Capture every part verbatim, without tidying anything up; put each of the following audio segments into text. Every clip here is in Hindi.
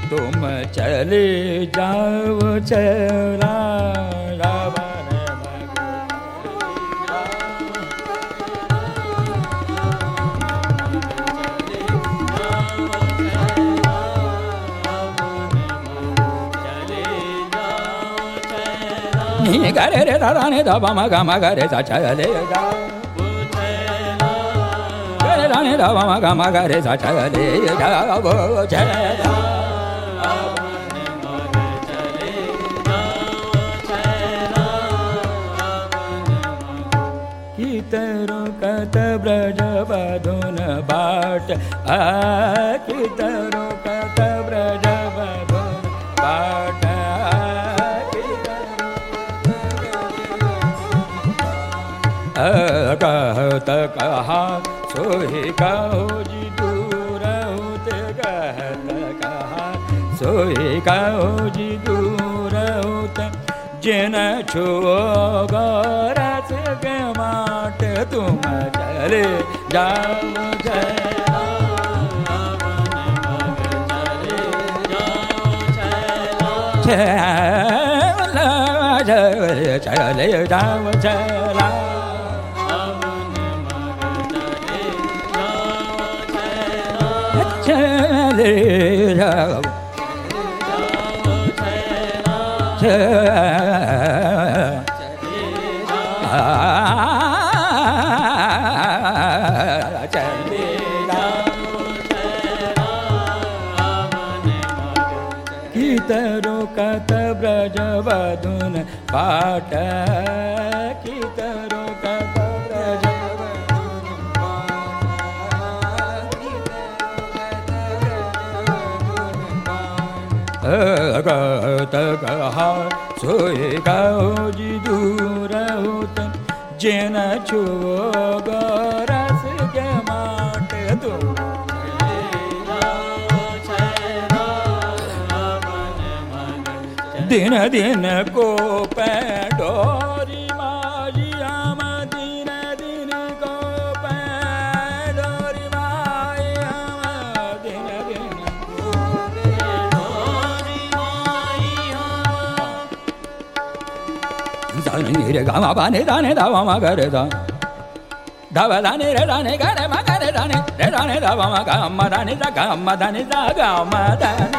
तुम चले जाओ चला गरे रे राने दा बा मा गा मा गा रे सा चले जा गरे राने दा बा मा गा मा गा रे सा चले जा वो चले जा कितरो कत ब्रज बधुन बाट आ कितरो कत ब्रज बधुन बाट कहत कहा सोहि कहो जी दूर होते कहत कहा सोहि कहो जी दूर होते जिन छुओ गरस के माट तुम चले जाओ चले चले जाओ चला चले जाओ कितरो कत ब्रज बधुन बाट कितरो कत ब्रज कहत कहा सोए कहो जी दूर होत जिन छुओ गरस के माट तुम दिन दिन को पैडोरी मारी आम दिन दिन को पैडोरी मारी आम दिन दिन दाने रे गामा बाने दाने दावा मा करे दा दावा दाने रे दाने करे मा करे दाने रे दाने दावा मा गामा दाने दा गामा दाने दा गामा दाने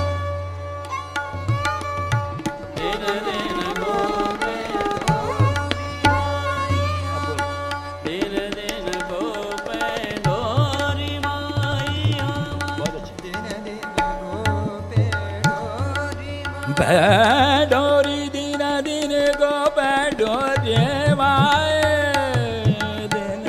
पैडोरी दिन दिन को पैडोरी माए दिन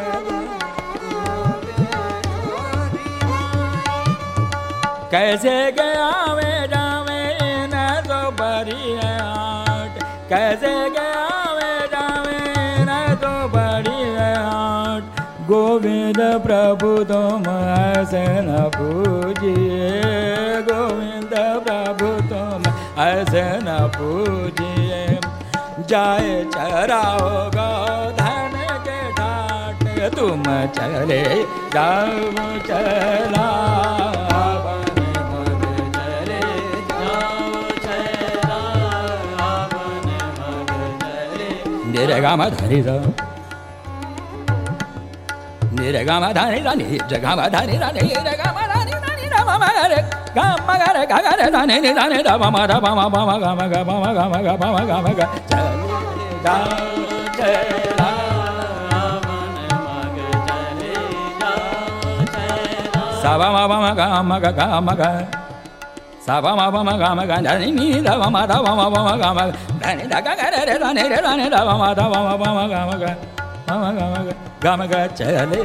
कैसे गया में जावे न तो बड़ी आट कैसे गया में जावे न तो बड़ी आट गोविंद प्रभु तुम ऐसे न पूजिए गोविंद प्रभु तुम ऐसे न पूजिए जाए चराओ गोधन के ठाट तुम चले जाओ चला चले जाओ चला निरे गामा धरी सा निरे गामा धरी सा निरे गामा धरी सा निरे गामा धरी सा gamma ray gamma ray gamma ray दाने ने दाने दा मा दा मा मा मा गामा गा मा गा मा गा मा गामा गा चले जाओ चला मन मग चले जाओ चला सा मा मा मा गा मा गा गा मा गा सा मा मा मा गा मा गा दाने नी दा मा दा मा मा मा गा मा दाने दा गा रे रे दाने रे दाने दा मा दा मा मा मा गा मा गा मा मा गा मा गा गा मा गा चले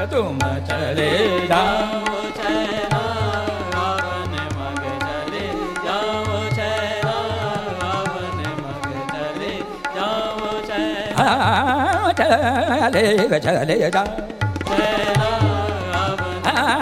तुम चले जाओ छैला रावण मग चले जाओ छैला रावण मग चले जाओ छैला चले चले जाओ छैला रावण